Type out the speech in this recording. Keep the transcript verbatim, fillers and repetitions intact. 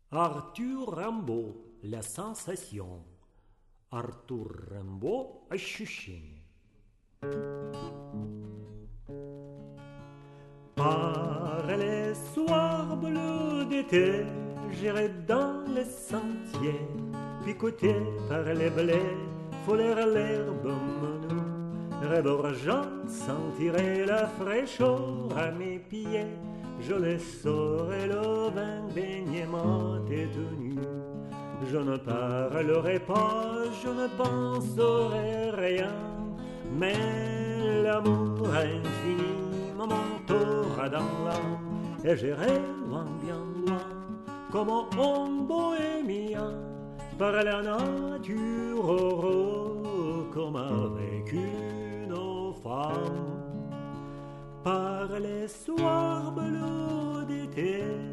Arthur Rimbaud, la sensation. Артур Рембо, ощущение. Par les soirs bleus d'été, j'irai dans les sentiers, picoté par les blés, fouler l'herbe menue, rébordant, sentirai la fraîcheur à mes pieds, je les saurai le vin baignement détenu. Je ne parlerai pas, je ne penserai rien, mais l'amour infini me montera dans l'âme, et j'irai loin, bien loin, comme un bohémien, par la nature heureux, comme avec une femme. Par les soirs bleus d'été,